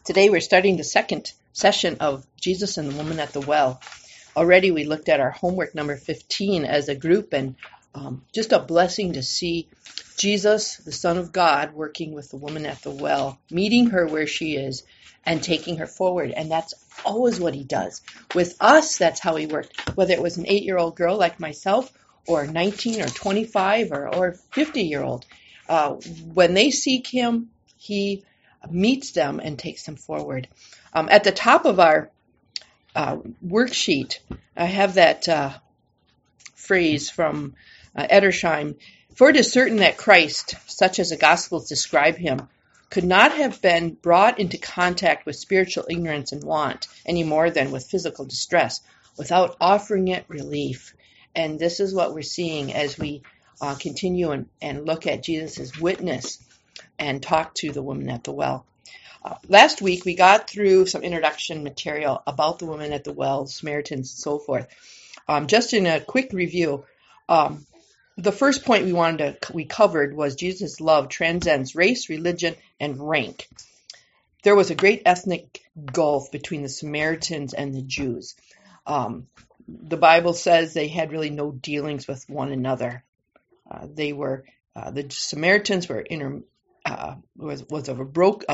Today we're starting the second session of Jesus and the Woman at the Well. Already we looked at our homework number 15 as a group, and just a blessing to see Jesus, the Son of God, working with the woman at the well, meeting her where she is and taking her forward. And that's always what he does. With us, that's how he worked. Whether it was an 8-year-old girl like myself or 19 or 25 or 50-year-old, when they seek him, he meets them and takes them forward. At the top of our worksheet, I have that phrase from Edersheim: "For it is certain that Christ, such as the Gospels describe him, could not have been brought into contact with spiritual ignorance and want any more than with physical distress without offering it relief." And this is what we're seeing as we continue and look at Jesus' witness and talk to the woman at the well. Last week, we got through some introduction material about the woman at the well, Samaritans, and so forth. Just in a quick review, the first point we covered was Jesus' love transcends race, religion, and rank. There was a great ethnic gulf between the Samaritans and the Jews. The Bible says they had really no dealings with one another. The Samaritans were was of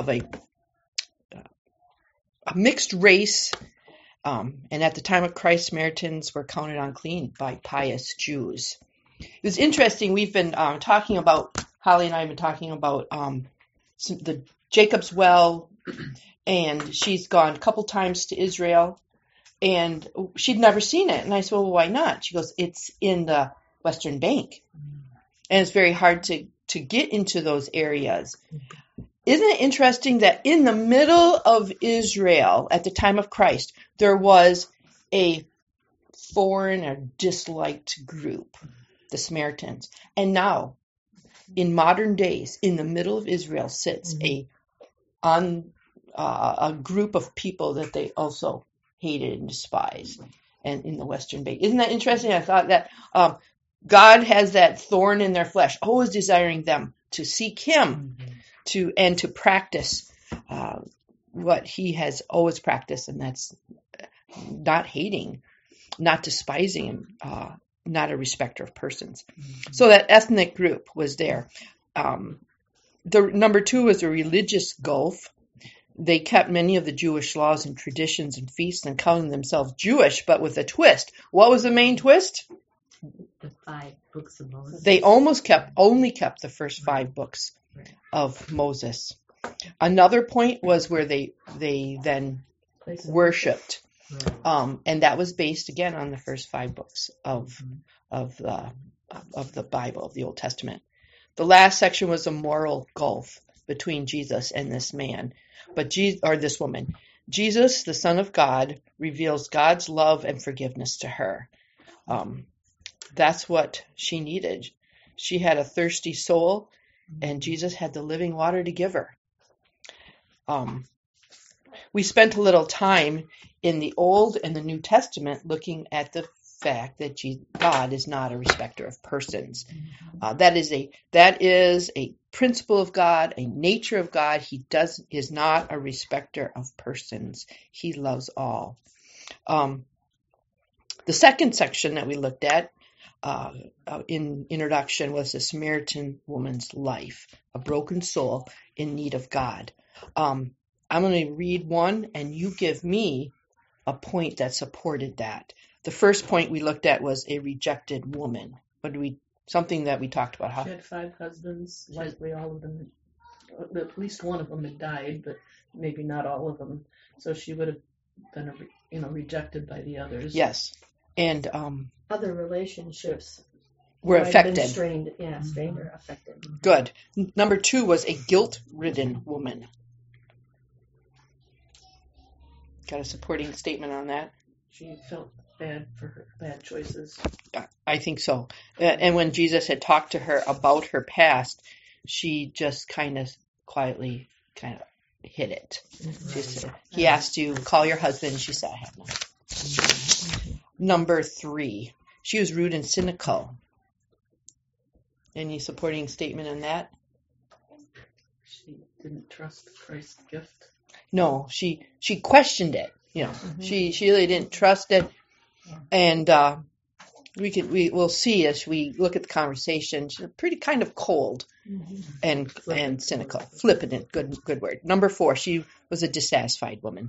a mixed race, and at the time of Christ, Samaritans were counted unclean by pious Jews. It was interesting. We've been talking about, Holly and I have been talking about the Jacob's well, and she's gone a couple times to Israel, and she'd never seen it. And I said, well, why not? She goes, it's in the Western Bank, and it's very hard to get into those areas. Isn't it interesting that in the middle of Israel at the time of Christ, there was a foreign or disliked group, the Samaritans. And now, in modern days, in the middle of Israel sits a group of people that they also hated and despised, and in the Western Bank. Isn't that interesting? I thought that God has that thorn in their flesh, always desiring them to seek him and to practice what he has always practiced, and that's not hating, not despising him, not a respecter of persons. So that ethnic group was there. The number two was a religious gulf. They kept many of the Jewish laws and traditions and feasts and counted themselves Jewish, but with a twist. What was the main twist? The 5 books of Moses. They only kept the first 5 books of Moses. Another point was where they then worshipped, and that was based again on the first 5 books of the Bible, of the Old Testament. The last section was a moral gulf between Jesus and this man, this woman. Jesus, the Son of God, reveals God's love and forgiveness to her. That's what she needed. She had a thirsty soul, and Jesus had the living water to give her. We spent a little time in the Old and the New Testament looking at the fact that God is not a respecter of persons. That is a principle of God, a nature of God. He is not a respecter of persons. He loves all. The second section that we looked at in introduction was the Samaritan woman's life, a broken soul in need of God. I'm going to read one, and you give me a point that supported that. The first point we looked at was a rejected woman. Something that we talked about. She had 5 husbands. Likely all of them, at least one of them had died, but maybe not all of them. So she would have been, rejected by the others. Yes, and other relationships were affected. Strained or affected. Good. Number 2 was a guilt-ridden woman. Got a supporting statement on that? She felt bad for her bad choices. I think so. And when Jesus had talked to her about her past, she just kind of quietly hid it. He asked you, call your husband. She said, I have not. Number 3, she was rude and cynical. Any supporting statement on that? She didn't trust Christ's gift. No, she questioned it. She really didn't trust it, and we'll see as we look at the conversation. She's pretty kind of cold and cynical, flippant. Good word. Number 4, she was a dissatisfied woman.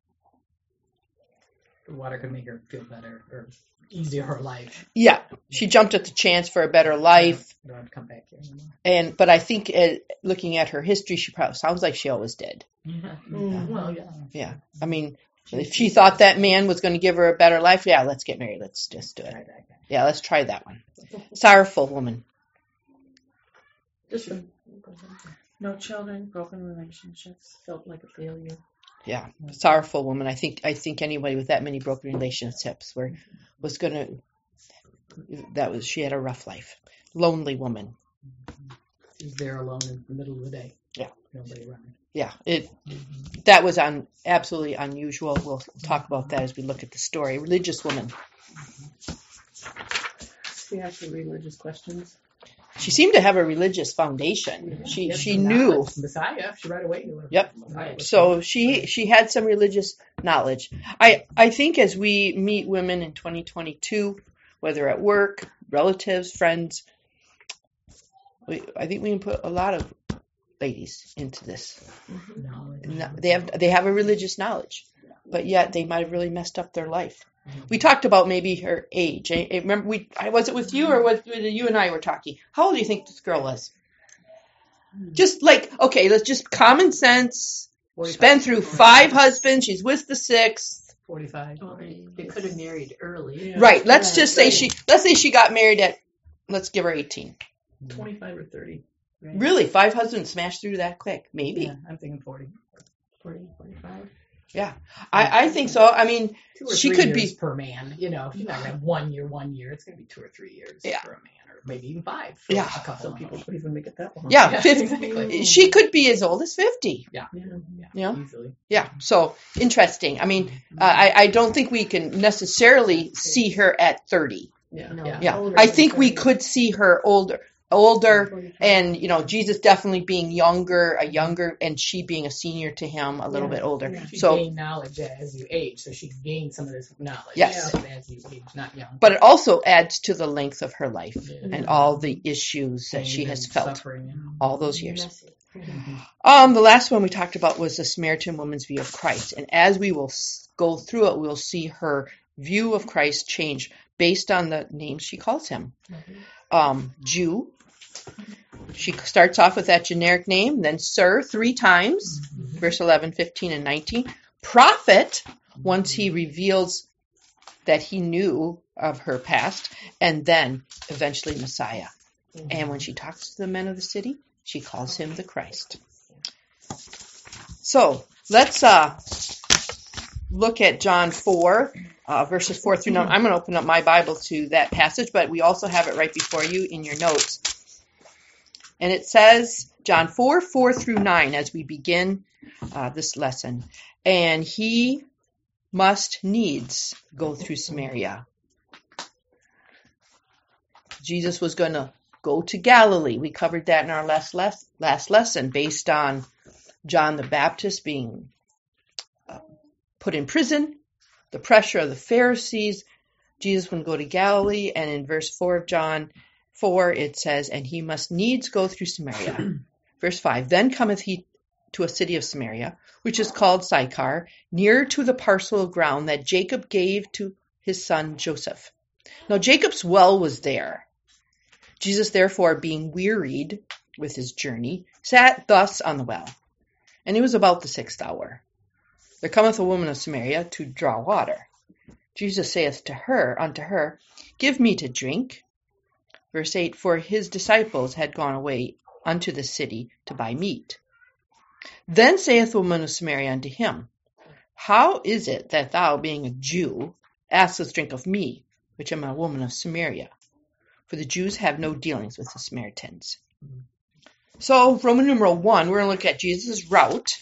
The water could make her feel better or easier her life. Yeah, she jumped at the chance for a better life. Don't have to come back here anymore. But I think looking at her history, she probably sounds like she always did. Well, yeah. Yeah, I mean, if she thought that man was going to give her a better life, yeah, let's get married. Let's just do it. Yeah, let's try that one. Sorrowful woman. Just No children, broken relationships. felt like a failure. Yeah, sorrowful woman. I think anybody with that many broken relationships she had a rough life. Lonely woman. She's there alone in the middle of the day. Yeah. Nobody around. Yeah, that was absolutely unusual. We'll talk about that as we look at the story. Religious woman. She asked the religious questions. She seemed to have a religious foundation. She knew. Messiah. She right away knew. Yep. So she had some religious knowledge. I think as we meet women in 2022, whether at work, relatives, friends, I think we can put a lot of ladies into this. They have a religious knowledge, but yet they might have really messed up their life. We talked about maybe her age. I remember was it with you or was you and I were talking? How old do you think this girl was? Just okay, let's just common sense. 45. She's been through 5 husbands. She's with the 6th. 45. Oh, they could have married early. Yeah. Right. Let's say she got married at. Let's give her 18. 25 or 30. Right. Really, 5 husbands smashed through that quick? Maybe. Yeah, I'm thinking 40. 40, 45. Yeah, I think so. I mean, 2 or she 3 could years be. per man. She's not going to have 1 year. It's going to be 2 or 3 years Yeah. for a man, or maybe even 5 for Yeah. a couple. Some people could even make it that long. Yeah, Yeah, 50. exactly. She could be as old as 50. Yeah. Yeah. Easily. Yeah, so interesting. I mean, I don't think we can necessarily see her at 30. Yeah. No, Yeah, older I than think we 30. could see her older, 45. and Jesus definitely being younger, and she being a senior to him, a little bit older. Yeah. You So, gain knowledge as you age, so she gained some of this knowledge. Yes. As you age, not young. but it also adds to the length of her life Yeah. and all the issues that Pain she has and felt suffering. all those years. Messy. The last one we talked about was the Samaritan woman's view of Christ. And as we will go through it, we'll see her view of Christ change based on the names she calls him. Jew. She starts off with that generic name, then Sir 3 times, verse 11, 15, and 19. Prophet, once he reveals that he knew of her past, and then eventually Messiah. And when she talks to the men of the city, she calls him the Christ. So let's look at John 4, verses 4 through 9. I'm going to open up my Bible to that passage, but we also have it right before you in your notes. And it says, John 4, 4 through 9, as we begin this lesson. And he must needs go through Samaria. Jesus was going to go to Galilee. We covered that in our last lesson based on John the Baptist being put in prison, the pressure of the Pharisees. Jesus would go to Galilee, and in verse 4 of John 4 it says, and he must needs go through Samaria. Verse 5, then cometh he to a city of Samaria, which is called Sychar, near to the parcel of ground that Jacob gave to his son Joseph. Now Jacob's well was there. Jesus, therefore, being wearied with his journey, sat thus on the well. And it was about the 6th hour. There cometh a woman of Samaria to draw water. Jesus saith unto her, give me to drink. Verse 8, for his disciples had gone away unto the city to buy meat. Then saith the woman of Samaria unto him, how is it that thou, being a Jew, askest drink of me, which am a woman of Samaria? For the Jews have no dealings with the Samaritans. So, Roman numeral 1, we're going to look at Jesus' route.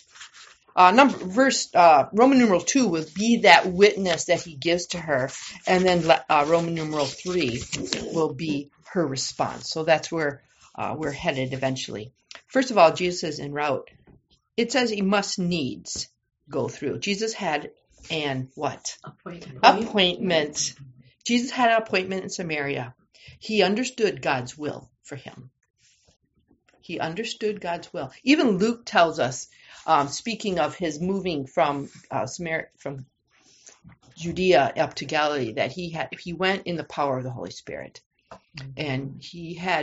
Roman numeral 2 will be that witness that he gives to her, and then Roman numeral 3 will be her response. So that's where we're headed eventually. First of all, Jesus is en route. It says he must needs go through. Jesus had an what? Appointment. Appointment. Jesus had an appointment in Samaria. He understood God's will for him. He understood God's will. Even Luke tells us, speaking of his moving from Judea up to Galilee, that he went in the power of the Holy Spirit, and he had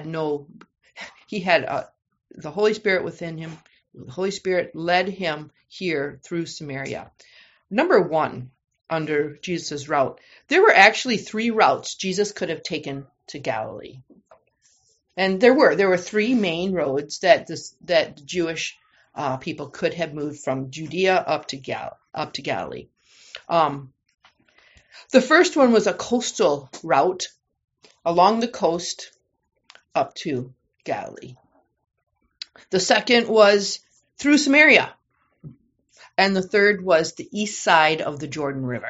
the Holy Spirit within him. The Holy Spirit led him here through Samaria. Number one, under Jesus' route, there were actually 3 routes Jesus could have taken to Galilee. And there were 3 main roads that the Jewish people could have moved from Judea up to Galilee. The first one was a coastal route along the coast up to Galilee. The second was through Samaria. And the third was the east side of the Jordan River.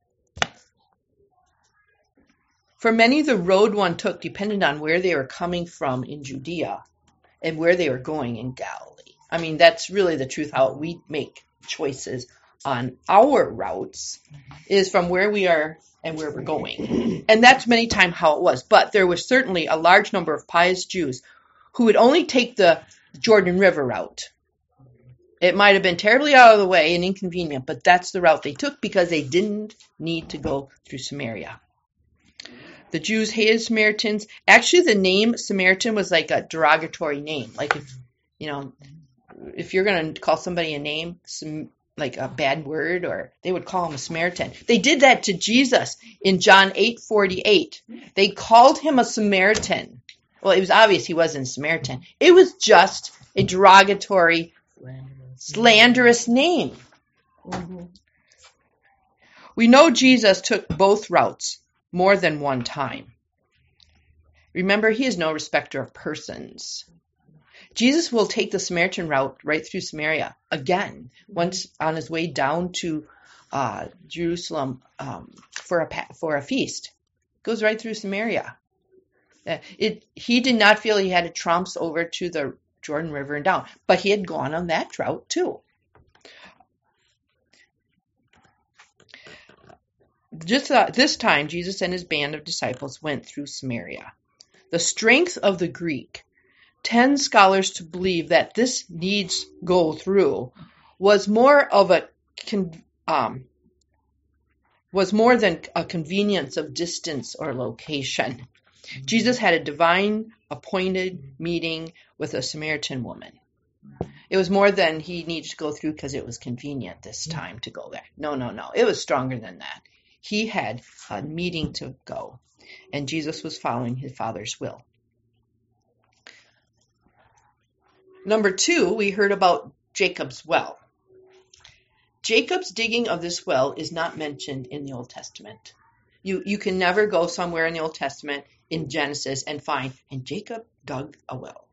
For many, the road one took depended on where they were coming from in Judea and where they were going in Galilee. I mean, that's really the truth. How we make choices on our routes is from where we are and where we're going. And that's many times how it was. But there was certainly a large number of pious Jews who would only take the Jordan River route. It might have been terribly out of the way and inconvenient, but that's the route they took because they didn't need to go through Samaria. The Jews hated Samaritans. Actually, the name Samaritan was like a derogatory name. Like if you're going to call somebody a name, like a bad word, or they would call him a Samaritan. They did that to Jesus in John 8:48. They called him a Samaritan. Well, it was obvious he wasn't a Samaritan. It was just a derogatory, slanderous name. Mm-hmm. We know Jesus took both routes more than one time. Remember, he is no respecter of persons. Jesus will take the Samaritan route right through Samaria again, once on his way down to Jerusalem for a feast. Goes right through Samaria. He did not feel he had to trounce over to the Jordan River and down, but he had gone on that route too. Just this time, Jesus and his band of disciples went through Samaria. The strength of the Greek tends scholars to believe that this needs go through was more than a convenience of distance or location. Jesus had a divine appointed meeting with a Samaritan woman. It was more than he needed to go through because it was convenient this time to go there. No. It was stronger than that. He had a meeting to go, and Jesus was following his Father's will. Number 2, we heard about Jacob's well. Jacob's digging of this well is not mentioned in the Old Testament. You can never go somewhere in the Old Testament in Genesis and find, and Jacob dug a well.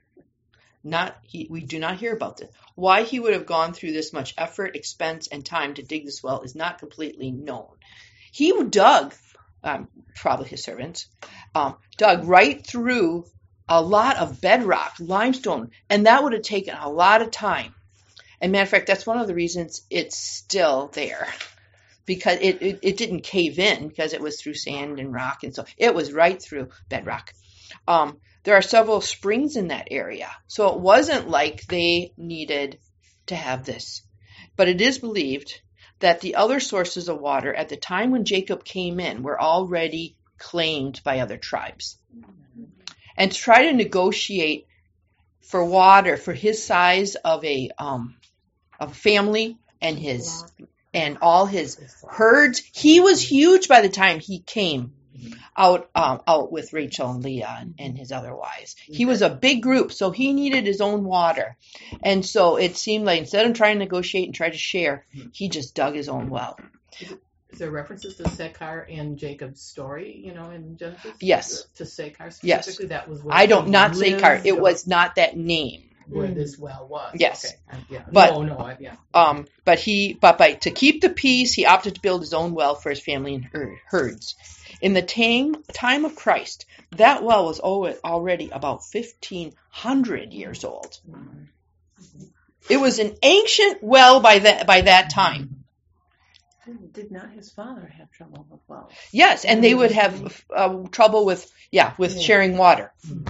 We do not hear about this. Why he would have gone through this much effort, expense, and time to dig this well is not completely known. He dug, probably his servants, dug right through a lot of bedrock, limestone, and that would have taken a lot of time. And matter of fact, that's one of the reasons it's still there, because it didn't cave in because it was through sand and rock, and so it was right through bedrock. There are several springs in that area, so it wasn't like they needed to have this. But it is believed that the other sources of water at the time when Jacob came in were already claimed by other tribes. And to try to negotiate for water for his size of a family and all his herds, he was huge by the time he came out with Rachel and Leah and his other wives. He was a big group, so he needed his own water. And so it seemed like instead of trying to negotiate and try to share, he just dug his own well. Is there references to Sychar in Jacob's story, in Genesis? Yes. To Sychar specifically? Yes. That was where I don't, not Sychar. It was not that name. Where this well was. Yes. Okay. Yeah. But, yeah. But to keep the peace, he opted to build his own well for his family and herds. In the time of Christ, that well was already about 1,500 years old. It was an ancient well by that time. Did not his father have trouble with wells? Yes, and they would have trouble with sharing water.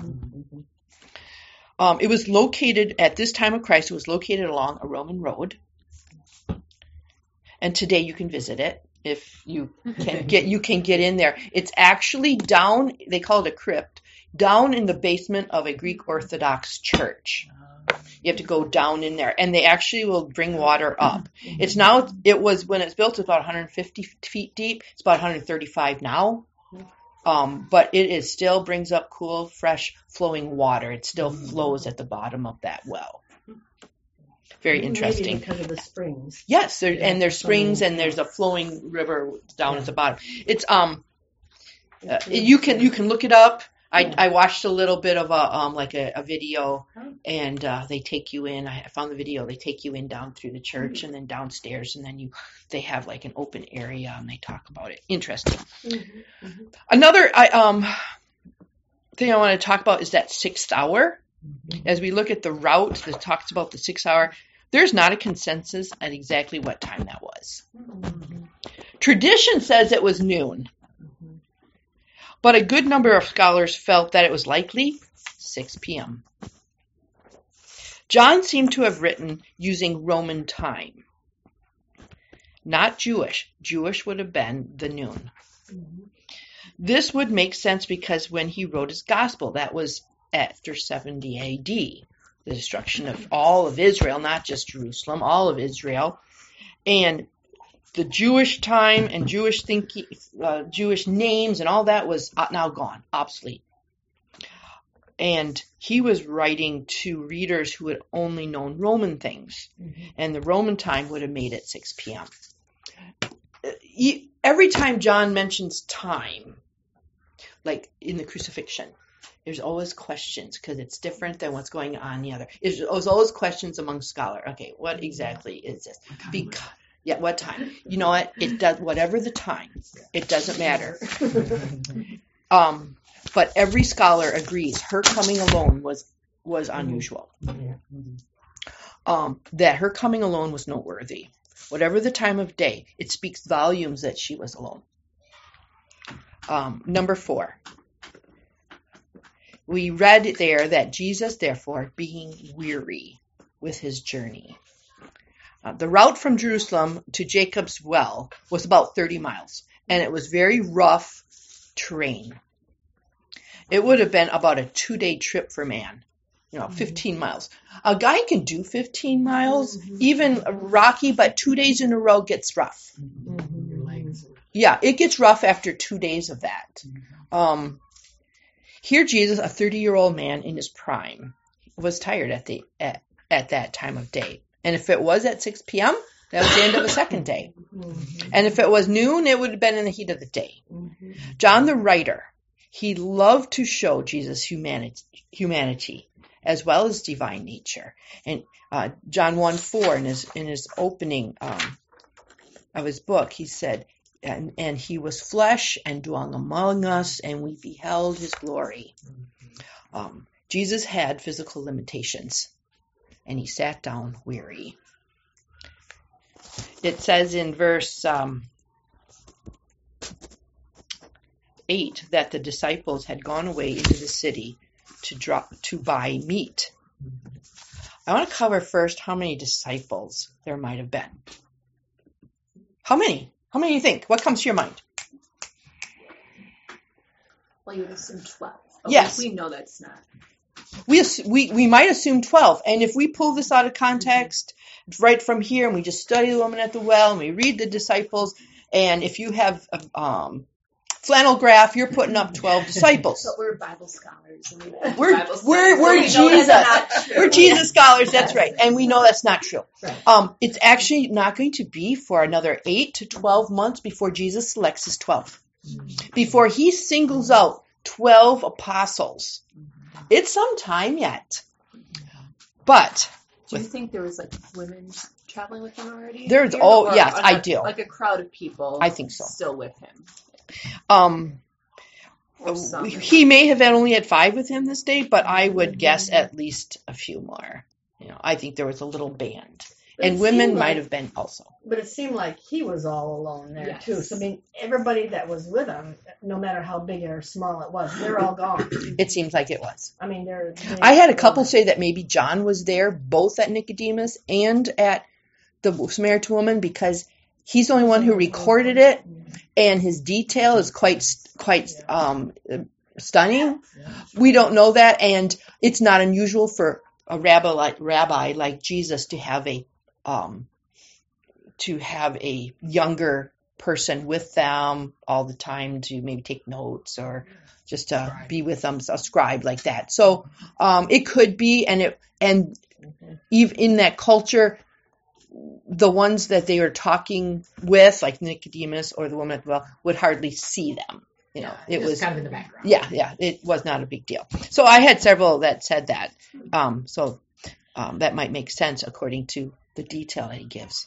It was located at this time of Christ. It was located along a Roman road, and today you can visit it if you can get in there. It's actually down. They call it a crypt, down in the basement of a Greek Orthodox church. You have to go down in there, and they actually will bring water up. It was when it's built, about 150 feet deep. It's about 135 now. But it still brings up cool, fresh, flowing water. It still flows at the bottom of that well. Very interesting. Maybe because of the springs. Yes, and there's springs, and there's a flowing river down at the bottom. It's you can look it up. I watched a little bit of a video, and they take you in. I found the video. They take you in down through the church and then downstairs, and then they have like an open area, and they talk about it. Interesting. Another thing I want to talk about is that 6th hour. As we look at the route that talks about the 6th hour, there's not a consensus at exactly what time that was. Tradition says it was noon. But a good number of scholars felt that it was likely 6 p.m. John seemed to have written using Roman time, not Jewish. Jewish would have been the noon. This would make sense because when he wrote his gospel, that was after 70 A.D., the destruction of all of Israel, not just Jerusalem, all of Israel. And the Jewish time and Jewish thinking, Jewish names and all that was now gone, obsolete. And he was writing to readers who had only known Roman things. And the Roman time would have made it 6 p.m. Every time John mentions time, like in the crucifixion, there's always questions because it's different than what's going on the other. There's always questions among scholars. Okay, what exactly is this? What time? You know what? It does whatever the time. It doesn't matter. But every scholar agrees her coming alone was unusual. That her coming alone was noteworthy. Whatever the time of day, it speaks volumes that she was alone. Number 4. We read there that Jesus, therefore, being weary with his journey. The route from Jerusalem to Jacob's well was about 30 miles, and it was very rough terrain. It would have been about a 2-day trip for man, 15 miles. A guy can do 15 miles, even rocky, but 2 days in a row gets rough. Yeah, it gets rough after 2 days of that. Here Jesus, a 30-year-old man in his prime, was tired at that time of day. And if it was at 6 p.m., that was the end of the second day. And if it was noon, it would have been in the heat of the day. John the writer, he loved to show Jesus' humanity as well as divine nature. And John 1:4 in his opening of his book, he said, and he was flesh and dwelt among us, and we beheld his glory. Jesus had physical limitations, and he sat down weary. It says in verse 8 that the disciples had gone away into the city to buy meat. I want to cover first how many disciples there might have been. How many? How many do you think? What comes to your mind? Well, you would assume 12. Yes. We know that's not. We might assume 12. And if we pull this out of context right from here and we just study the woman at the well and we read the disciples, and if you have flannel graph, you're putting up 12 disciples. But we're Bible scholars. And we're Jesus. We're Jesus scholars. That's right. And we know that's not true. Right. It's actually not going to be for another 8 to 12 months before Jesus selects his 12. Before he singles out 12 apostles. It's some time yet. But do you think there was women traveling with him already? Yes, I do. Like a crowd of people. I think so. Still with him. He may have only had 5 with him this day, but I would guess at least a few more. I think there was a little band. But And it women seemed might like- have been also. But it seemed like he was all alone there Yes. too. So I mean, everybody that was with him, no matter how big or small it was, they're all gone. It seems like it was. I mean, they're. I had a couple say that maybe John was there, both at Nicodemus and at the Samaritan woman, because he's the only one who recorded it, and his detail is quite stunning. We don't know that, and it's not unusual for a rabbi like Jesus to have a younger person with them all the time to maybe take notes or just to be with them, a scribe like that. So it could be, and even in that culture, the ones that they were talking with, like Nicodemus or the woman at the well, would hardly see them. It was kind of in the background. Yeah, it was not a big deal. So I had several that said that. So that might make sense according to the detail that he gives.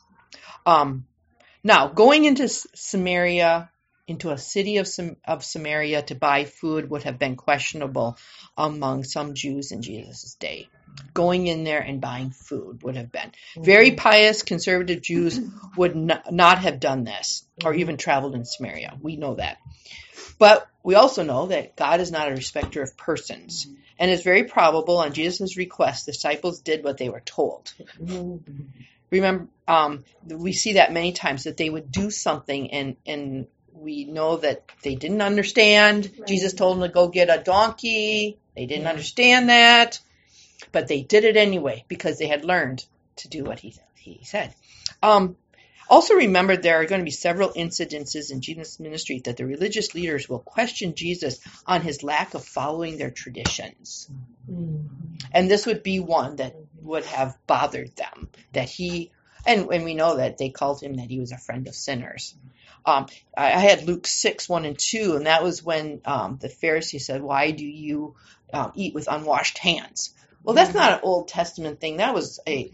Now, going into Samaria, into a city of Samaria to buy food would have been questionable among some Jews in Jesus' day. Going in there and buying food would have been. Very pious, conservative Jews would not have done this or even traveled in Samaria. We know that. But we also know that God is not a respecter of persons. And it's very probable on Jesus' request, the disciples did what they were told. Remember, we see that many times, that they would do something and we know that they didn't understand. Right. Jesus told them to go get a donkey. They didn't understand that, but they did it anyway because they had learned to do what he said. Also remember, there are going to be several incidences in Jesus' ministry that the religious leaders will question Jesus on his lack of following their traditions. And this would be one that would have bothered them, that and we know that they called him that he was a friend of sinners. I had Luke 6:1-2, and that was when the Pharisee said, "Why do you eat with unwashed hands?" Well, that's not an Old Testament thing. That was a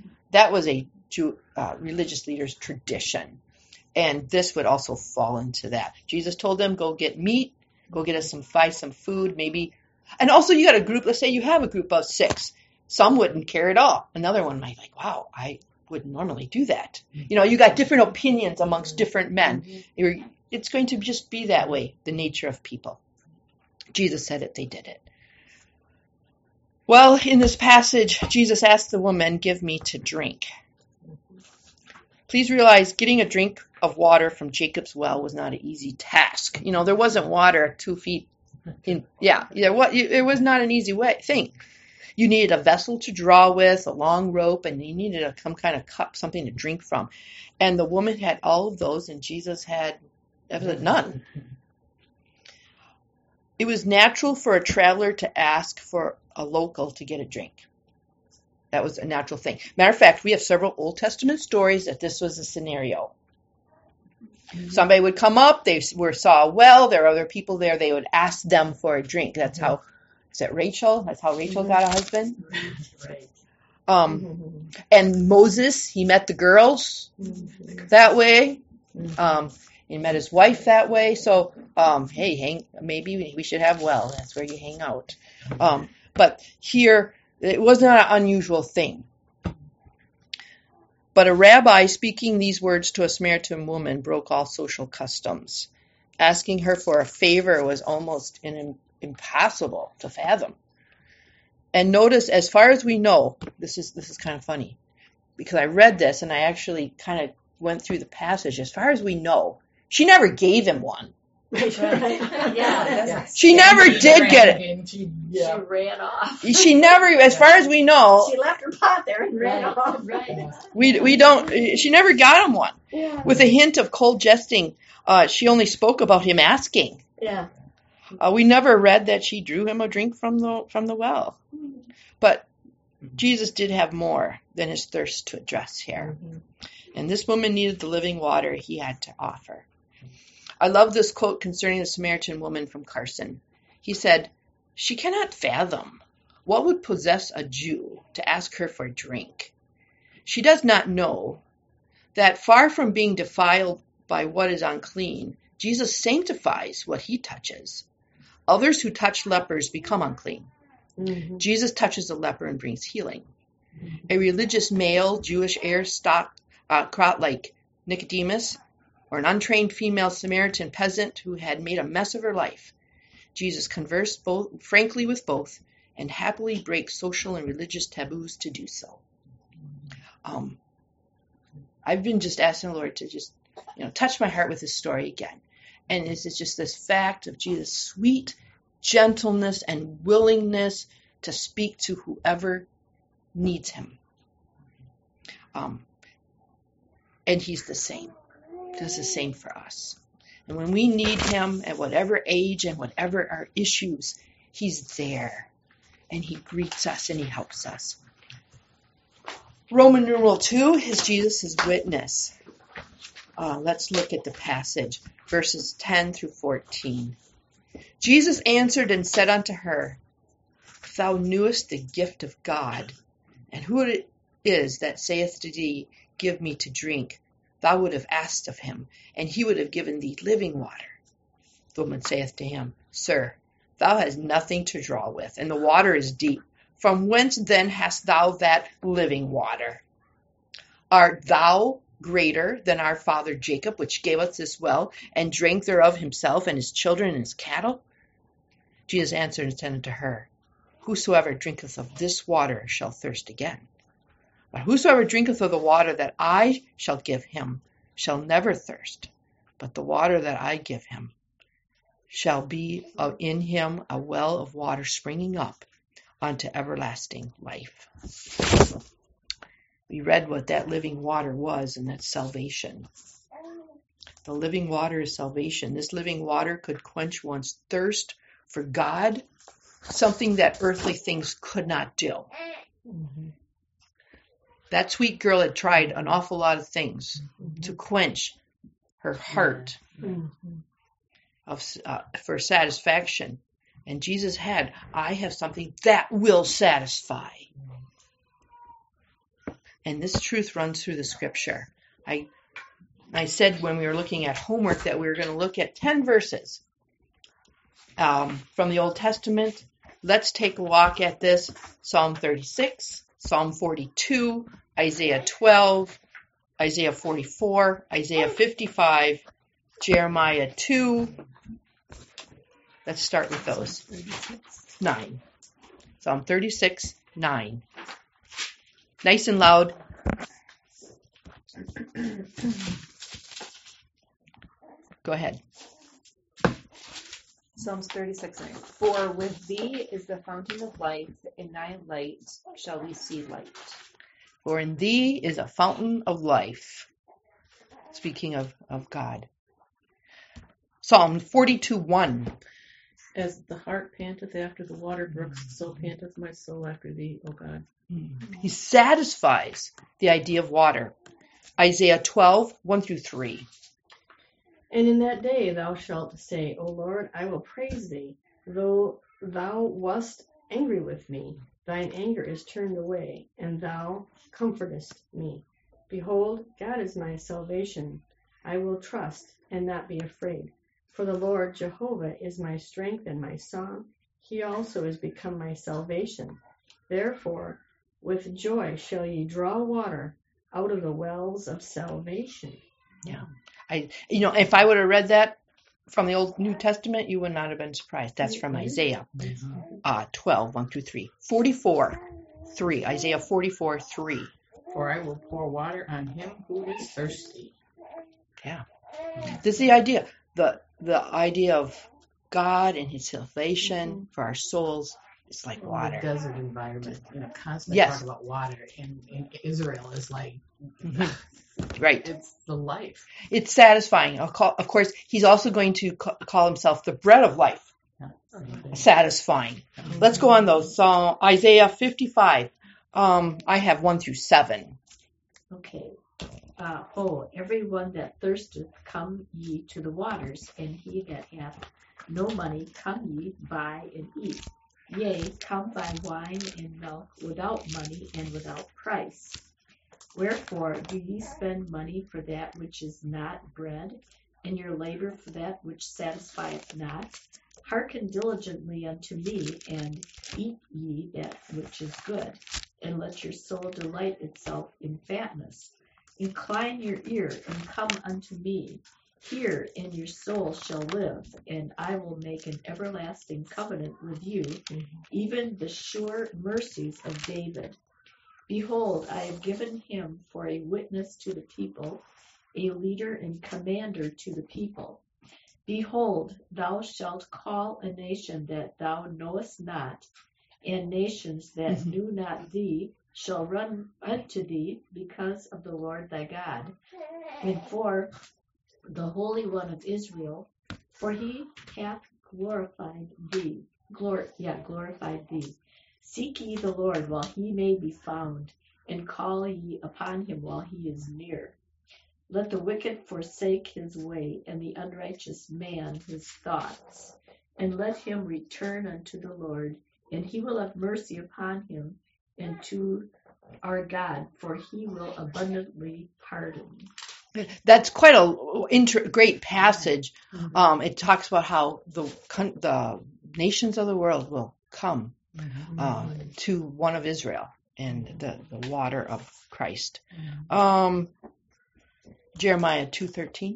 religious leader's tradition, and this would also fall into that. Jesus told them, "Go get meat, go get us buy some food, maybe." And also, you got a group. Let's say you have a group of 6. Some wouldn't care at all. Another one might like, "Wow, I wouldn't normally do that." You got different opinions amongst different men. It's going to just be that way, the nature of people. Jesus said it, they did it. Well, in this passage, Jesus asked the woman, "Give me to drink." Please realize getting a drink of water from Jacob's well was not an easy task. There wasn't water 2 feet in. It was not an easy thing. You needed a vessel to draw with, a long rope, and you needed some kind of cup, something to drink from. And the woman had all of those, and Jesus had none. It was natural for a traveler to ask for a local to get a drink. That was a natural thing. Matter of fact, we have several Old Testament stories that this was a scenario. Somebody would come up, they saw a well, there are other people there, they would ask them for a drink. That's how. Is that Rachel? That's how Rachel got a husband? Right. And Moses, he met the girls that way. He met his wife that way. So, maybe we should have That's where you hang out. But here, it was not an unusual thing. But a rabbi speaking these words to a Samaritan woman broke all social customs. Asking her for a favor was almost impossible to fathom. And notice, as far as we know, this is kind of funny, because I read this and I actually kind of went through the passage. As far as we know, she never gave him one. She never did get it. She ran off. She never, as far as we know, she left her pot there and ran off. Right. We don't. She never got him one. Yeah. With a hint of cold jesting, she only spoke about him asking. Yeah. We never read that she drew him a drink from the well. But Jesus did have more than his thirst to address here. And this woman needed the living water he had to offer. I love this quote concerning the Samaritan woman from Carson. He said, "She cannot fathom what would possess a Jew to ask her for a drink. She does not know that far from being defiled by what is unclean, Jesus sanctifies what he touches. Others who touch lepers become unclean. Jesus touches a leper and brings healing. A religious male, Jewish heir crowd like Nicodemus, or an untrained female Samaritan peasant who had made a mess of her life. Jesus conversed frankly with both and happily breaks social and religious taboos to do so. I've been just asking the Lord to just, touch my heart with this story again. And it's just this fact of Jesus' sweet gentleness and willingness to speak to whoever needs him. And he's the same. Does the same for us. And when we need him at whatever age and whatever our issues, he's there. And he greets us and he helps us. Roman numeral 2 is Jesus' witness. Let's look at the passage, verses 10 through 14. Jesus answered and said unto her, If thou knewest the gift of God, and who it is that saith to thee, Give me to drink, thou would have asked of him, and he would have given thee living water. The woman saith to him, Sir, thou hast nothing to draw with, and the water is deep. From whence then hast thou that living water? Art thou greater than our father Jacob, which gave us this well, and drank thereof himself, and his children, and his cattle? Jesus answered and said unto her, Whosoever drinketh of this water shall thirst again. But whosoever drinketh of the water that I shall give him shall never thirst. But the water that I give him shall be in him a well of water springing up unto everlasting life. We read what that living water was, and that's salvation. The living water is salvation. This living water could quench one's thirst for God, something that earthly things could not do. Mm-hmm. That sweet girl had tried an awful lot of things to quench her heart for satisfaction. And Jesus had, I have something that will satisfy. And this truth runs through the scripture. I said when we were looking at homework that we were going to look at 10 verses from the Old Testament. Let's take a walk at this. Psalm 36, Psalm 42, Isaiah 12, Isaiah 44, Isaiah 55, Jeremiah 2. Let's start with those. 9. Psalm 36, 9. Nice and loud. Go ahead. Psalms 36:9. For with thee is the fountain of life, in thy light shall we see light. For in thee is a fountain of life. Speaking of God. Psalm 42:1. As the hart panteth after the water brooks, so panteth my soul after thee, O God. He satisfies the idea of water. Isaiah 12, 1 through 3. And in that day thou shalt say, O Lord, I will praise thee. Though thou wast angry with me, thine anger is turned away, and thou comfortest me. Behold, God is my salvation. I will trust and not be afraid. For the Lord Jehovah is my strength and my song. He also is become my salvation. Therefore, with joy shall ye draw water out of the wells of salvation. Yeah. If I would have read that from the Old New Testament, you would not have been surprised. That's from Isaiah 12, 1 through 3. 44, 3. Isaiah 44, 3. For I will pour water on him who is thirsty. Yeah. This is the idea. The idea of God and his salvation for our souls is like water. The desert environment, constant Yes. talk about water. And Israel is like, Right. it's the life. It's satisfying. Of course, he's also going to call himself the bread of life. Satisfying. Let's go on though. So Isaiah 55. I have 1 through 7. Okay. Everyone that thirsteth, come ye to the waters, and he that hath no money, come ye, buy and eat. Yea, come buy wine and milk without money and without price. Wherefore do ye spend money for that which is not bread, and your labor for that which satisfieth not? Hearken diligently unto me, and eat ye that which is good, and let your soul delight itself in fatness. Incline your ear and come unto me. Hear, and your soul shall live, and I will make an everlasting covenant with you, even the sure mercies of David. Behold, I have given him for a witness to the people, a leader and commander to the people. Behold, thou shalt call a nation that thou knowest not, and nations that knew not thee shall run unto thee because of the Lord thy God, and for the Holy One of Israel, for he hath glorified thee. Glorified thee. Seek ye the Lord while he may be found, and call ye upon him while he is near. Let the wicked forsake his way, and the unrighteous man his thoughts, and let him return unto the Lord, and he will have mercy upon him, and to our God, for he will abundantly pardon. That's quite a great passage. It talks about how the nations of the world will come to one of Israel and the water of Christ. Jeremiah 2:13.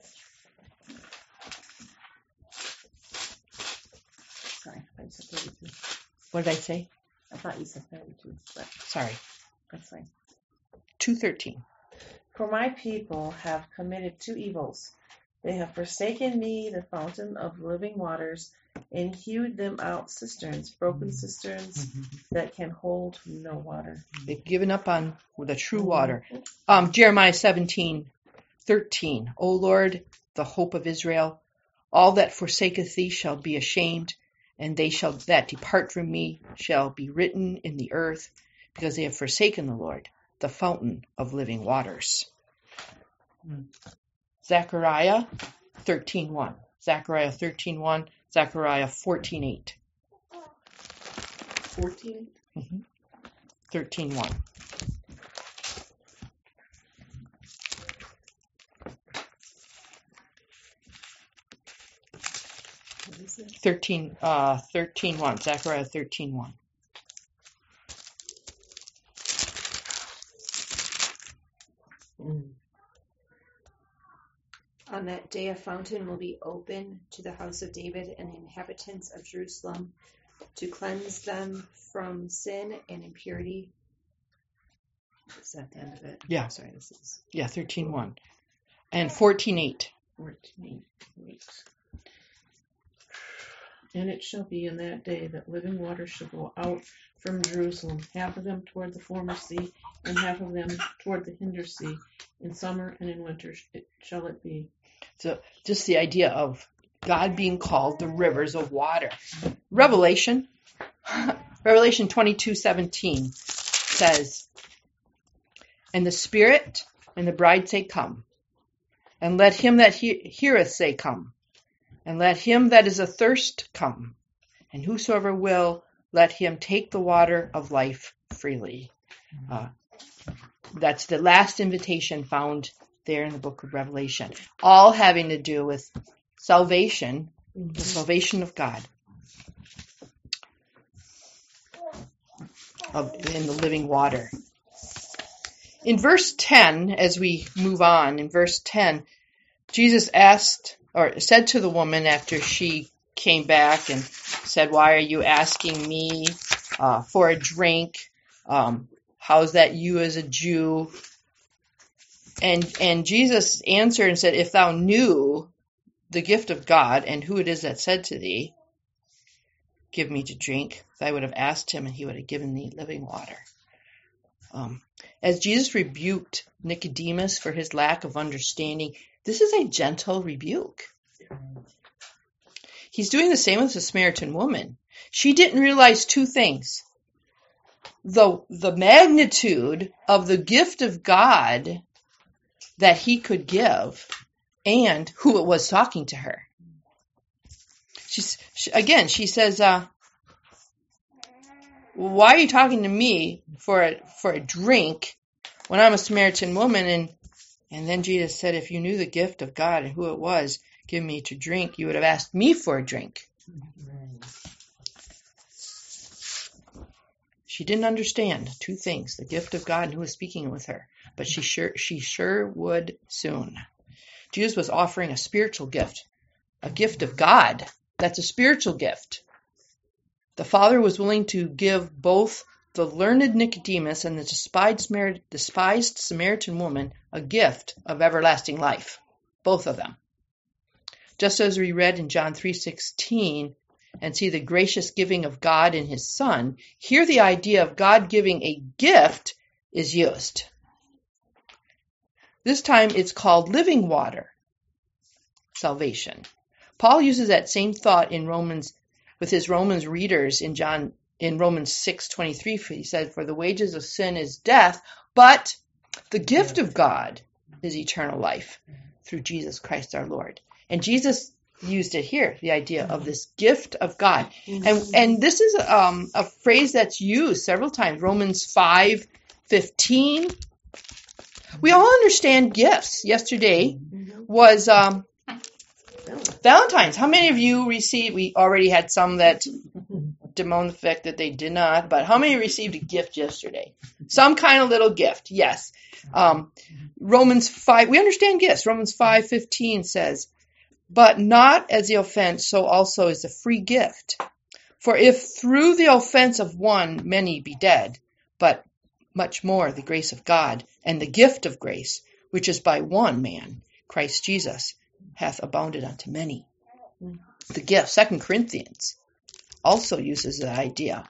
Sorry, I said 32. What did I say? I thought you said 32, but Sorry. that's fine. 2:13. For my people have committed two evils. They have forsaken me, the fountain of living waters, and hewed them out cisterns, broken cisterns that can hold no water. They've given up on the true water. Jeremiah 17:13. O Lord, the hope of Israel, all that forsaketh thee shall be ashamed, and they that depart from me shall be written in the earth, because they have forsaken the Lord, the fountain of living waters. Zechariah 13:1. Zechariah 13:1. Zechariah 14:8. 14. 13:1. What is it? 13:1. Zechariah 13:1. On that day, a fountain will be open to the house of David and the inhabitants of Jerusalem to cleanse them from sin and impurity. Is that the end of it? Yeah. Sorry, this is. Yeah, 13:1. And 14:8. 14:8. And it shall be in that day that living water shall go out from Jerusalem, half of them toward the former sea, and half of them toward the hinder sea. In summer and in winter shall it be. So just the idea of God being called the rivers of water. Revelation 22:17 says, and the Spirit and the bride say, come. And let him that heareth say, come. And let him that is athirst come. And whosoever will, let him take the water of life freely. That's the last invitation found there in the book of Revelation. All having to do with salvation, the salvation of God. In the living water. In verse 10, as we move on, in verse 10, Jesus said to the woman after she came back and said, why are you asking me for a drink? How's that you as a Jew? And Jesus answered and said, if thou knew the gift of God and who it is that said to thee, give me to drink, I would have asked him and he would have given thee living water. As Jesus rebuked Nicodemus for his lack of understanding, this is a gentle rebuke. He's doing the same with the Samaritan woman. She didn't realize two things. The magnitude of the gift of God that he could give and who it was talking to her. She says, why are you talking to me for a drink when I'm a Samaritan woman? And then Jesus said, if you knew the gift of God and who it was, give me to drink, you would have asked me for a drink. She didn't understand two things, the gift of God and who was speaking with her, but she sure would soon. Jesus was offering a spiritual gift, a gift of God. That's a spiritual gift. The Father was willing to give both the learned Nicodemus and the despised Samaritan woman a gift of everlasting life, both of them. Just as we read in John 3:16 and see the gracious giving of God in his Son, here the idea of God giving a gift is used. This time it's called living water, salvation. Paul uses that same thought in Romans with his Romans readers in Romans 6:23. He said, "For the wages of sin is death, but the gift of God is eternal life through Jesus Christ our Lord." And Jesus used it here, the idea of this gift of God. And this is a phrase that's used several times. Romans 5:15. We all understand gifts. Yesterday was Valentine's. How many of you received? We already had some that bemoan the fact that they did not, but how many received a gift yesterday? Some kind of little gift, yes. Romans 5, we understand gifts. Romans 5:15 says, "But not as the offense, so also is the free gift. For if through the offense of one many be dead, but much more the grace of God and the gift of grace, which is by one man, Christ Jesus, hath abounded unto many." The gift, 2 Corinthians, also uses the idea.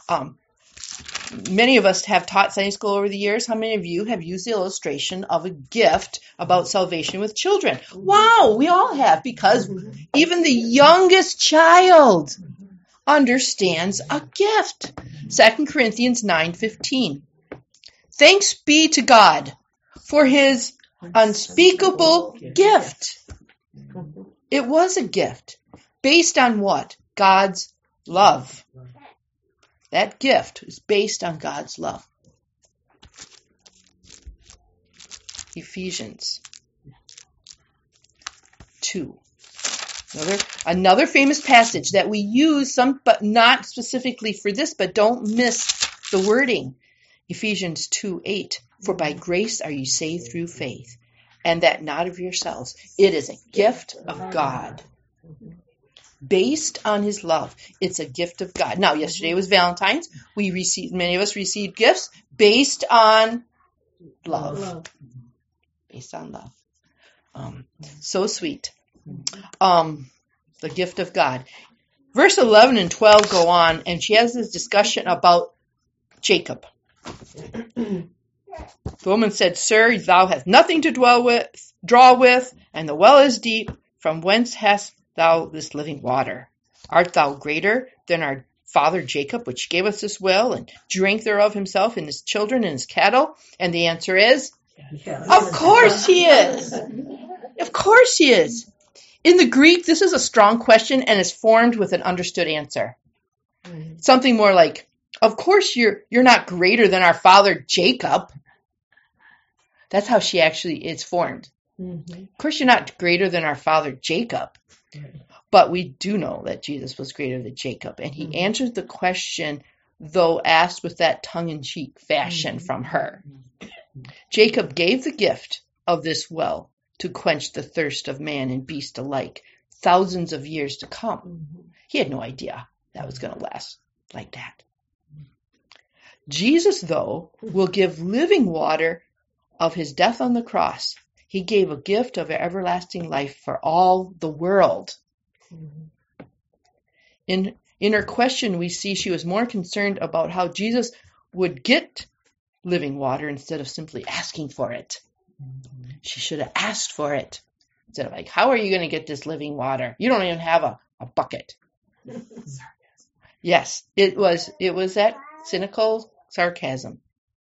Many of us have taught Sunday school over the years. How many of you have used the illustration of a gift about salvation with children? Wow, we all have, because even the youngest child understands a gift. 2 Corinthians 9:15. "Thanks be to God for his unspeakable gift." It was a gift based on what? God's love. That gift is based on God's love. Ephesians 2. Another famous passage that we use, but not specifically for this, but don't miss the wording. Ephesians 2:8. "For by grace are you saved through faith, and that not of yourselves. It is a gift of God." Based on his love. It's a gift of God. Now, yesterday was Valentine's. Many of us received gifts based on love. Based on love. So sweet. The gift of God. Verse 11 and 12 go on, and she has this discussion about Jacob. The woman said, "Sir, thou hast nothing to draw with, and the well is deep. From whence hast thou this living water? Art thou greater than our father Jacob, which gave us this well, and drank thereof himself, and his children, and his cattle?" And the answer is, of course he is. Of course he is. In the Greek, this is a strong question and is formed with an understood answer. Something more like, of course you're not greater than our father Jacob. That's how she actually is formed. Of course you're not greater than our father Jacob. But we do know that Jesus was greater than Jacob. And he answered the question, though asked with that tongue-in-cheek fashion from her. Jacob gave the gift of this well to quench the thirst of man and beast alike, thousands of years to come. He had no idea that was going to last like that. Jesus, though, will give living water of his death on the cross. He gave a gift of everlasting life for all the world. In her question, we see she was more concerned about how Jesus would get living water instead of simply asking for it. She should have asked for it. Instead of like, how are you going to get this living water? You don't even have a bucket. Yes, it was that cynical sarcasm.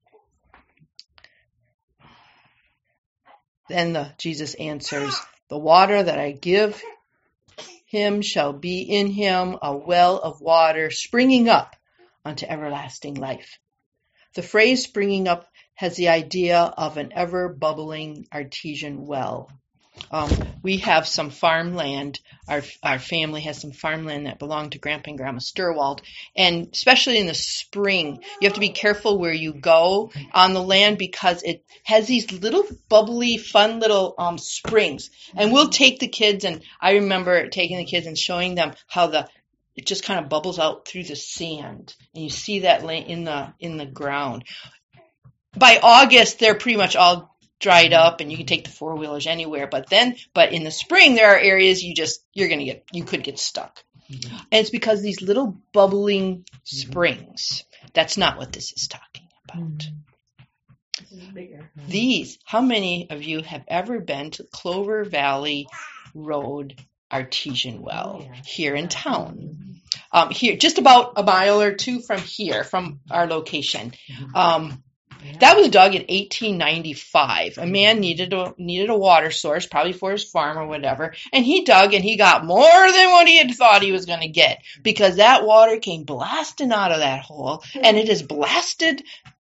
Then Jesus answers, "The water that I give him shall be in him a well of water springing up unto everlasting life." The phrase springing up has the idea of an ever-bubbling artesian well. We have some farmland. Our family has some farmland that belonged to Grandpa and Grandma Sturwald. And especially in the spring, you have to be careful where you go on the land because it has these little bubbly, fun little springs. And we'll take the kids, and I remember taking the kids and showing them how it just kind of bubbles out through the sand. And you see that in the ground. By August, they're pretty much all dried up, and you can take the four-wheelers anywhere. But in the spring, there are areas you could get stuck. Mm-hmm. And it's because these little bubbling springs. That's not what this is talking about. This is bigger. How many of you have ever been to Clover Valley Road Artesian Well here in town? Here, just about a mile or two from here, from our location. That was dug in 1895. A man needed a water source, probably for his farm or whatever, and he dug and he got more than what he had thought he was going to get because that water came blasting out of that hole, and it is blasted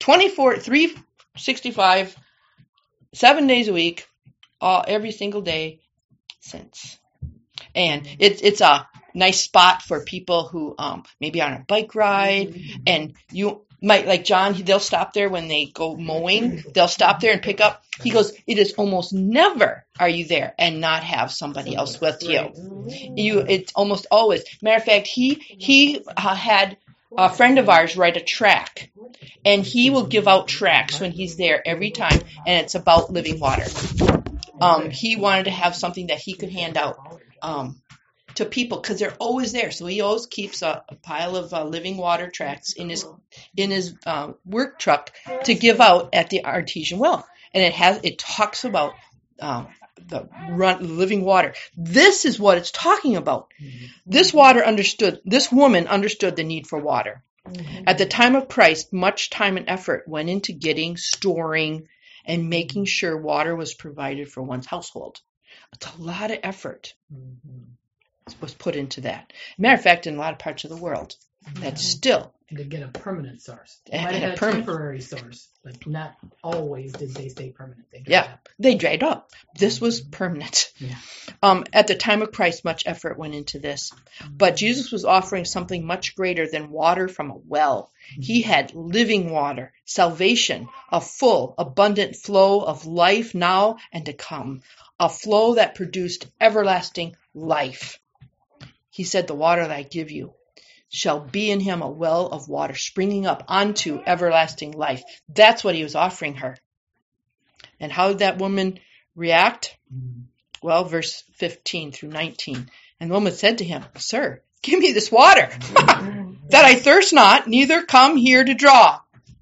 365, 7 days a week, every single day since. And it's a nice spot for people who maybe on a bike ride, and you might, like John, they'll stop there when they go mowing. They'll stop there and pick up. He goes, it is almost never are you there and not have somebody else with you. It's almost always. Matter of fact, he had a friend of ours write a track, and he will give out tracts when he's there every time, and it's about living water. He wanted to have something that he could hand out to people because they're always there. So he always keeps a pile of living water tracts in his work truck to give out at the artesian well, and it talks about the living water. This is what it's talking about. This woman understood the need for water. At the time of Christ, much time and effort went into getting, storing, and making sure water was provided for one's household. It's a lot of effort was put into that. Matter of fact, in a lot of parts of the world, that's still. And to get a permanent source. They might have had a temporary source, but not always did they stay permanent. They dried up. This was permanent. Yeah. At the time of Christ, much effort went into this. But Jesus was offering something much greater than water from a well. He had living water, salvation, a full, abundant flow of life now and to come, a flow that produced everlasting life. He said, the water that I give you shall be in him a well of water springing up onto everlasting life. That's what he was offering her. And how did that woman react? Well, verse 15 through 19. And the woman said to him, Sir, give me this water, that I thirst not, neither come here to draw.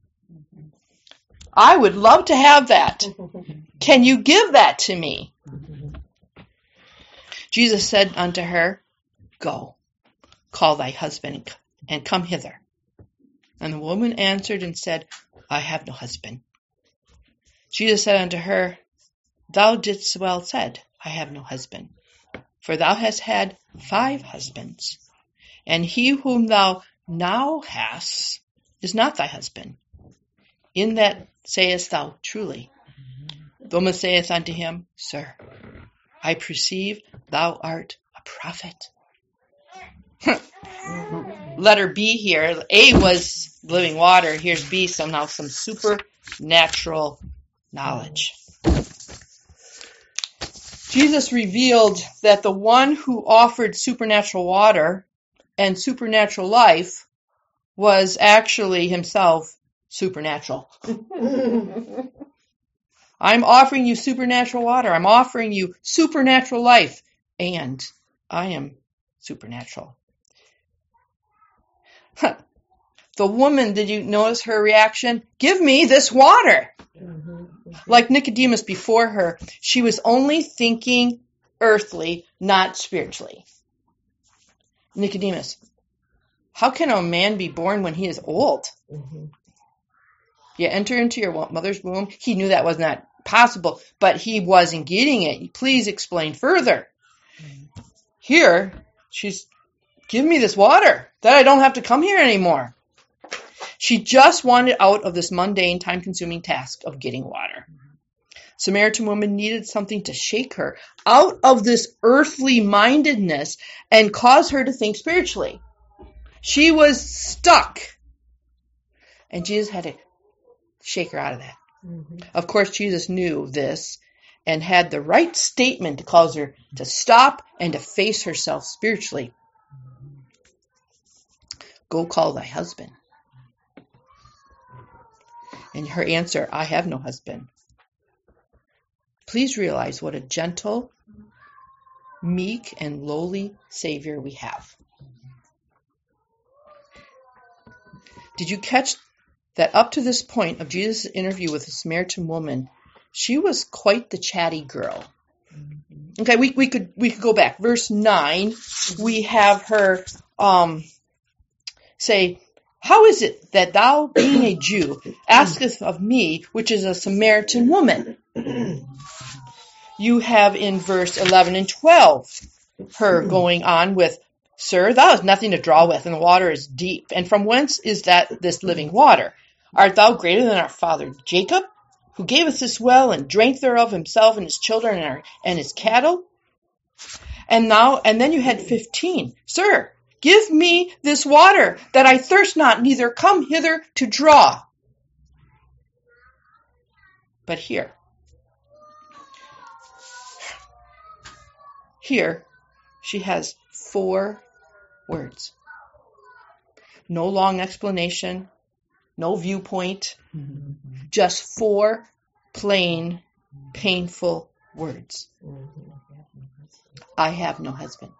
I would love to have that. Can you give that to me? Jesus said unto her, Go, call thy husband, and come hither. And the woman answered and said, I have no husband. Jesus said unto her, Thou didst well said, I have no husband. For thou hast had 5 husbands, and he whom thou now hast is not thy husband. In that sayest thou truly. The woman saith unto him, Sir, I perceive thou art a prophet. Letter B here. A was living water. Here's B, some supernatural knowledge. Jesus revealed that the one who offered supernatural water and supernatural life was actually himself supernatural. I'm offering you supernatural water. I'm offering you supernatural life. And I am supernatural. The woman, did you notice her reaction? Give me this water. Like Nicodemus before her, she was only thinking earthly, not spiritually. Nicodemus, how can a man be born when he is old? You enter into your mother's womb. He knew that was not possible, but he wasn't getting it. Please explain further. Here, she's, give me this water, that I don't have to come here anymore. She just wanted out of this mundane, time-consuming task of getting water. Samaritan woman needed something to shake her out of this earthly mindedness and cause her to think spiritually. She was stuck. And Jesus had to shake her out of that. Mm-hmm. Of course, Jesus knew this and had the right statement to cause her to stop and to face herself spiritually. Go call thy husband. And her answer, I have no husband. Please realize what a gentle, meek, and lowly Savior we have. Did you catch that up to this point of Jesus' interview with the Samaritan woman, she was quite the chatty girl? Okay, we could go back. Verse 9, we have her say, how is it that thou, being a Jew, askest of me, which is a Samaritan woman? You have in verse 11 and 12 her going on with, Sir, thou hast nothing to draw with, and the water is deep. And from whence is this living water? Art thou greater than our father Jacob, who gave us this well, and drank thereof himself and his children and his cattle? And then you had 15. Sir, give me this water, that I thirst not, neither come hither to draw. But here she has 4 words. No long explanation, no viewpoint, just 4 plain, painful words. I have no husband.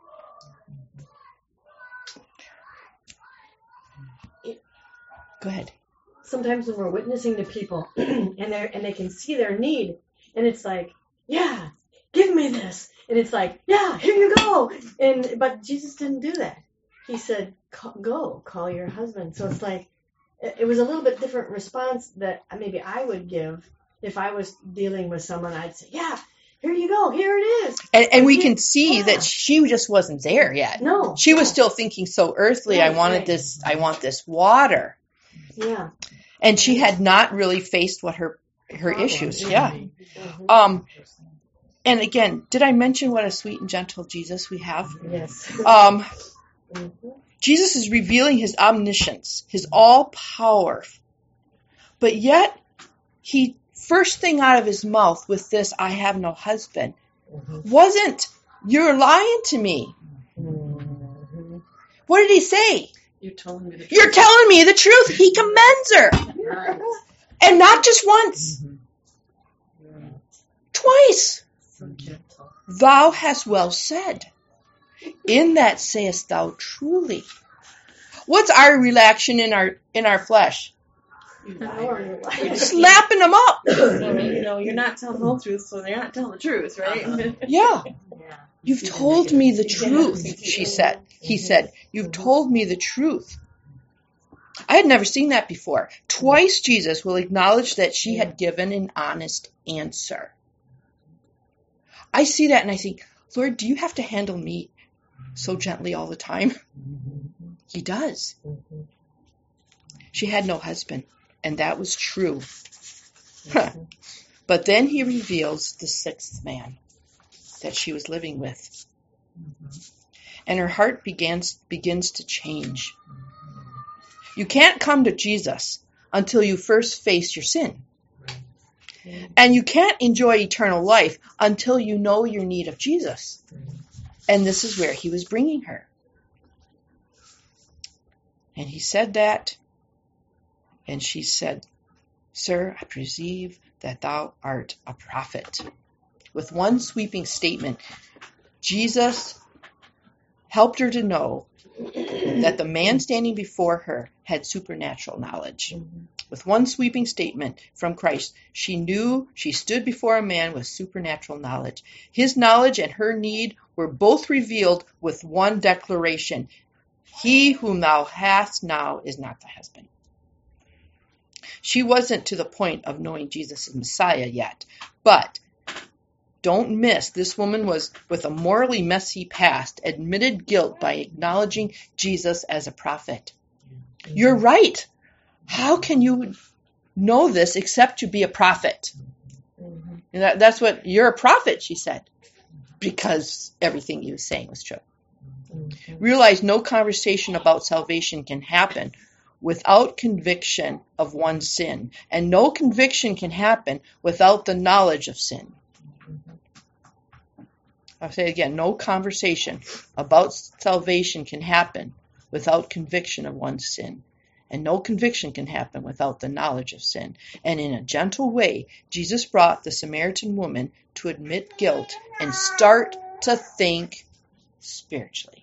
Go ahead. Sometimes when we're witnessing to people and they can see their need, and it's like, yeah, give me this. And it's like, yeah, here you go. But Jesus didn't do that. He said, go, call your husband. So it's like, it was a little bit different response that maybe I would give if I was dealing with someone. I'd say, yeah, here you go, here it is. And we can see that she just wasn't there yet. No. She was still thinking so earthly. Right, I want this water. Yeah. And she had not really faced what her issues. Yeah. Mm-hmm. And again, did I mention what a sweet and gentle Jesus we have? Yes. Jesus is revealing his omniscience, his all power. But yet, he first thing out of his mouth with this, I have no husband, wasn't, you're lying to me. What did he say? You're telling me the truth. You're telling me the truth. He commends her. And not just once. Twice. So gentle. Thou hast well said. In that sayest thou truly. What's our reaction in our flesh? Slapping them up. You're not telling the whole truth, so they're not telling the truth, right? Yeah. You've told me the truth, she said. He said, you've told me the truth. I had never seen that before. Twice Jesus will acknowledge that she had given an honest answer. I see that and I think, Lord, do you have to handle me so gently all the time? He does. She had no husband, and that was true. But then he reveals the 6th man that she was living with. And her heart begins to change. You can't come to Jesus until you first face your sin. And you can't enjoy eternal life until you know your need of Jesus. And this is where he was bringing her. And he said that, and she said, Sir, I perceive that thou art a prophet. With one sweeping statement, Jesus helped her to know that the man standing before her had supernatural knowledge. With one sweeping statement from Christ, she knew she stood before a man with supernatural knowledge. His knowledge and her need were both revealed with one declaration. He whom thou hast now is not thy husband. She wasn't to the point of knowing Jesus as Messiah yet, but don't miss, this woman was with a morally messy past, admitted guilt by acknowledging Jesus as a prophet. You're right. How can you know this except to be a prophet? And that's what, you're a prophet, she said, because everything he was saying was true. Realize no conversation about salvation can happen without conviction of one's sin. And no conviction can happen without the knowledge of sin. I'll say it again, no conversation about salvation can happen without conviction of one's sin. And no conviction can happen without the knowledge of sin. And in a gentle way, Jesus brought the Samaritan woman to admit guilt and start to think spiritually.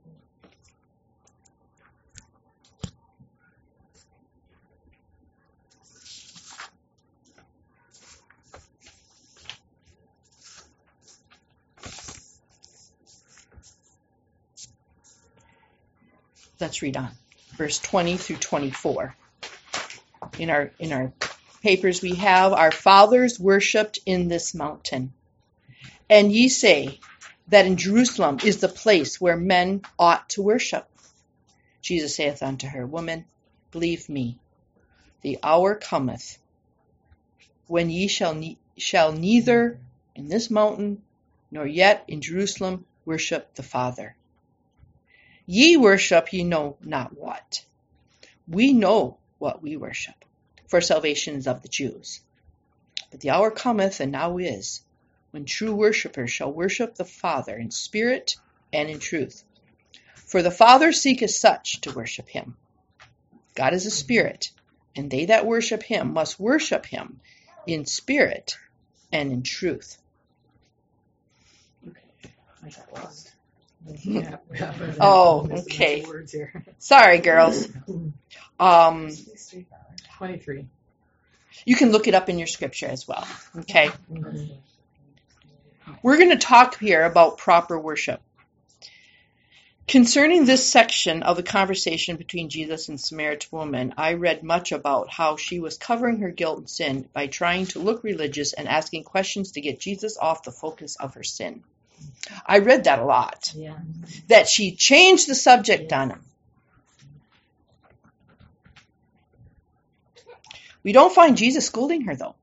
Let's read on. Verse 20 through 24. In our papers we have, our fathers worshipped in this mountain. And ye say that in Jerusalem is the place where men ought to worship. Jesus saith unto her, Woman, believe me, the hour cometh when ye shall neither in this mountain nor yet in Jerusalem worship the Father. Ye worship ye know not what. We know what we worship, for salvation is of the Jews. But the hour cometh, and now is, when true worshippers shall worship the Father in spirit and in truth. For the Father seeketh such to worship him. God is a spirit, and they that worship him must worship him in spirit and in truth. I got lost. Oh, okay. Sorry, girls. 23. You can look it up in your scripture as well. Okay. We're going to talk here about proper worship. Concerning this section of the conversation between Jesus and the Samaritan woman, I read much about how she was covering her guilt and sin by trying to look religious and asking questions to get Jesus off the focus of her sin. I read that a lot. Yeah. That she changed the subject on him. We don't find Jesus scolding her, though,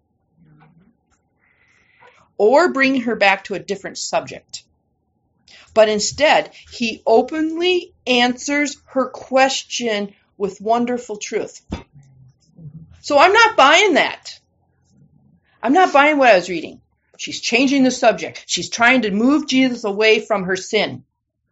or bringing her back to a different subject. But instead, he openly answers her question with wonderful truth. So I'm not buying that. I'm not buying what I was reading. She's changing the subject. She's trying to move Jesus away from her sin.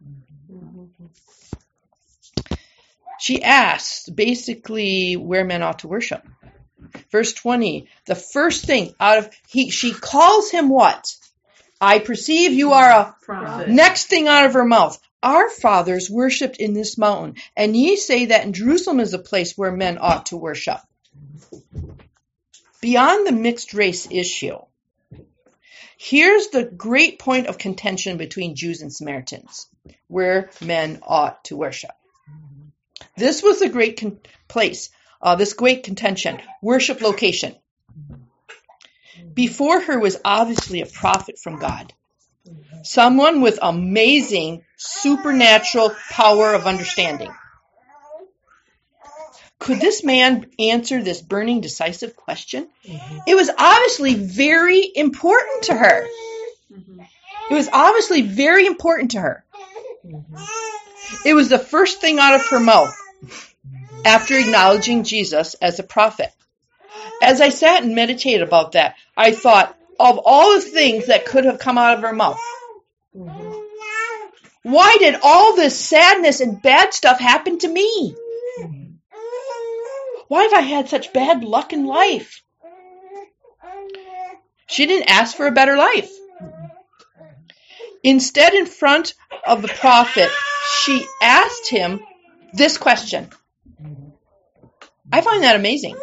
She asks basically where men ought to worship. Verse 20, the first thing she calls him what? I perceive you are a Prophet. Next thing out of her mouth. Our fathers worshipped in this mountain, and ye say that in Jerusalem is a place where men ought to worship. Beyond the mixed race issue, here's the great point of contention between Jews and Samaritans, where men ought to worship. This was a great place, this great contention, worship location. Before her was obviously a prophet from God, someone with amazing supernatural power of understanding. Could this man answer this burning, decisive question? It was obviously very important to her. It was obviously very important to her. It was the first thing out of her mouth after acknowledging Jesus as a prophet. As I sat and meditated about that, I thought of all the things that could have come out of her mouth. Why did all this sadness and bad stuff happen to me? Why have I had such bad luck in life? She didn't ask for a better life. Instead, in front of the prophet, she asked him this question. I find that amazing.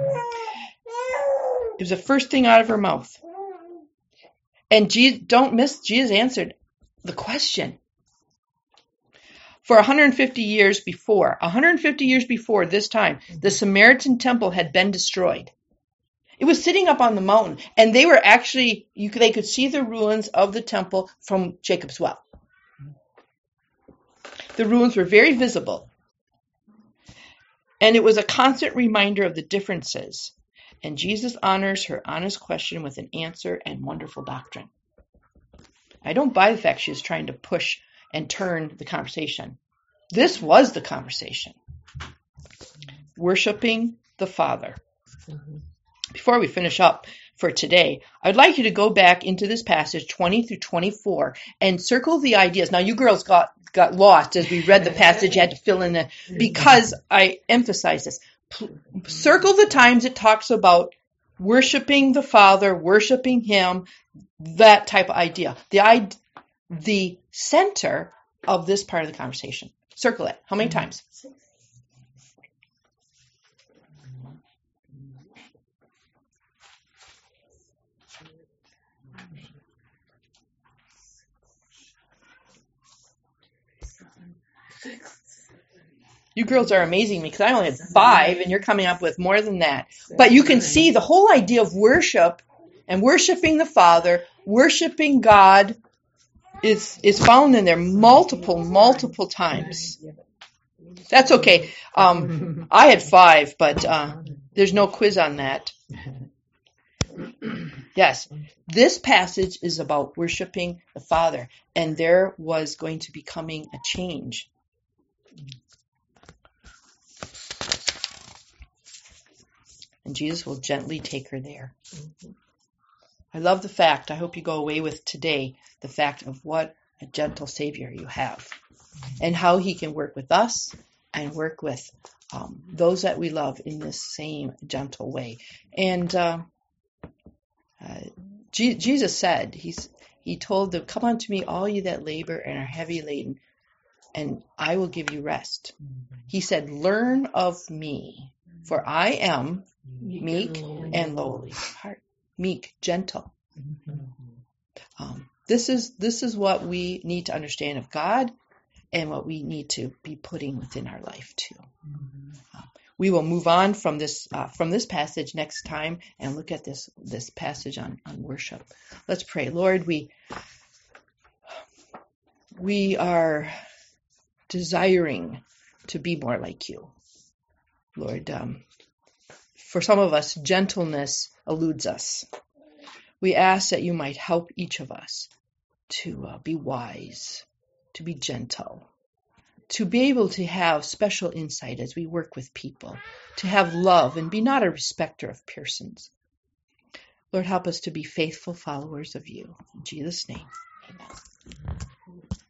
It was the first thing out of her mouth. And don't miss, Jesus answered the question. For 150 years before this time, the Samaritan temple had been destroyed. It was sitting up on the mountain, and they were actually, they could see the ruins of the temple from Jacob's well. The ruins were very visible. And it was a constant reminder of the differences And Jesus honors her honest question with an answer and wonderful doctrine. I don't buy the fact she was trying to push and turn the conversation. This was the conversation. Worshiping the Father. Before we finish up for today, I'd like you to go back into this passage 20 through 24 and circle the ideas. Now, you girls got lost as we read the passage. You had to fill in the, because I emphasize this. Circle the times it talks about worshiping the Father, worshiping Him, that type of idea. The center of this part of the conversation. Circle it. How many times? 6. You girls are amazing me because I only had 5 and you're coming up with more than that. But you can see the whole idea of worship and worshiping the Father, worshiping God is found in there multiple times. That's okay. I had 5, but there's no quiz on that. Yes, this passage is about worshiping the Father, and there was going to be coming a change. And Jesus will gently take her there. I love the fact, I hope you go away with today, the fact of what a gentle Savior you have. And how He can work with us and work with those that we love in this same gentle way. And Jesus said, He told them, "Come unto me, all you that labor and are heavy laden, and I will give you rest." He said, "Learn of me, for I am meek and lowly heart." Meek, gentle. This is what we need to understand of God and what we need to be putting within our life too. We will move on from this passage next time and look at this passage on worship. Let's pray. Lord, we are desiring to be more like you. Lord, for some of us, gentleness eludes us. We ask that you might help each of us to be wise, to be gentle, to be able to have special insight as we work with people, to have love and be not a respecter of persons. Lord, help us to be faithful followers of you. In Jesus' name, amen.